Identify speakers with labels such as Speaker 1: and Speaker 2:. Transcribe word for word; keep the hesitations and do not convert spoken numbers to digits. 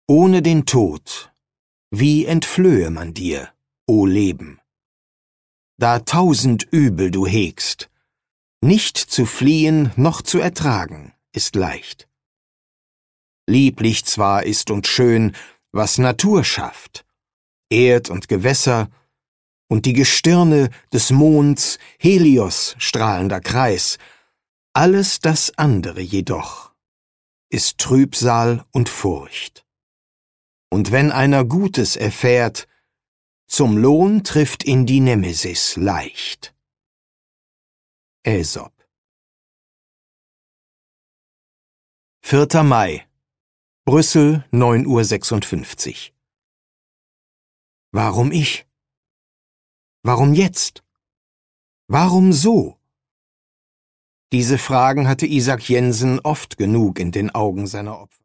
Speaker 1: Ohne den Tod, wie entflöhe man dir, o Leben? Da tausend Übel du hegst, nicht zu fliehen noch zu ertragen ist leicht. Lieblich zwar ist und schön, was Natur schafft, Erd und Gewässer und die Gestirne des Monds, Helios strahlender Kreis, alles das andere jedoch ist Trübsal und Furcht. Und wenn einer Gutes erfährt, zum Lohn trifft ihn die Nemesis leicht. Aesop. vierter Mai. Brüssel, neun Uhr sechsundfünfzig. Warum ich? Warum jetzt? Warum so? Diese Fragen hatte Isak Jensen oft genug in den Augen seiner Opfer.